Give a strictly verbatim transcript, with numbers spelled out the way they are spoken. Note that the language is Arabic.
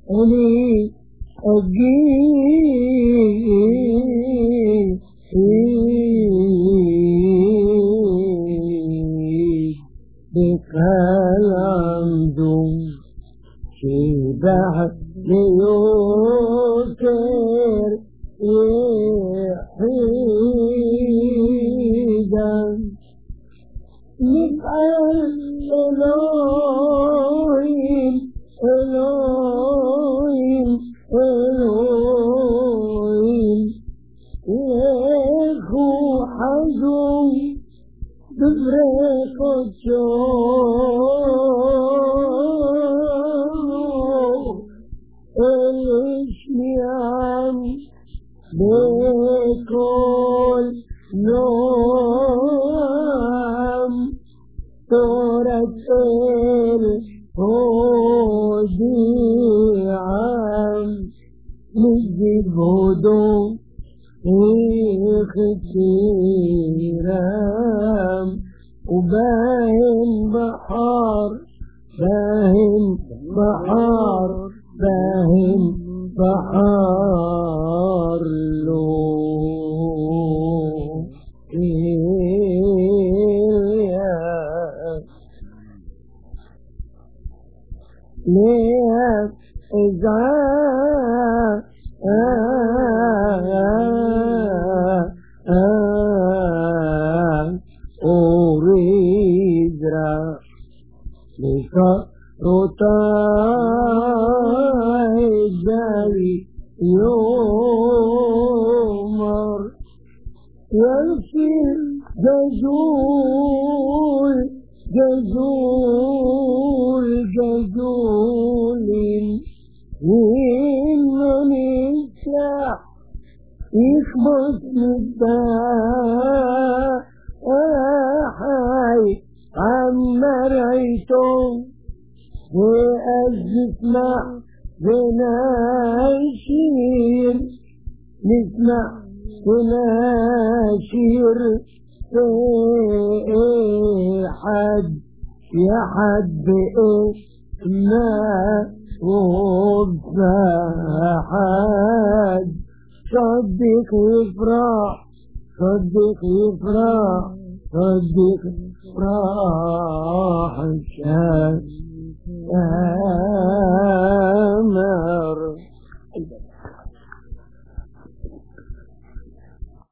أني أجيب بكلام دون شبه ليوكر يحيدا نفعل إلهين إلهين إلهين إخو حزون بفرق الشوق الاشميان بكل نوم ترتل هديعا نجد هدوء اختيرام وباين بحار باين بحار باين بحار لو ليه إذا أريد لك رتاي جاي يومر يمشي جزول جزول جزول إنني شاح يخبط مداح حي عمريتو وأجسمع وناشير نسمع وناشير في حد يا حد ما وبحد صدق يفرح صدق يفرح صدق يفرح الشام أمر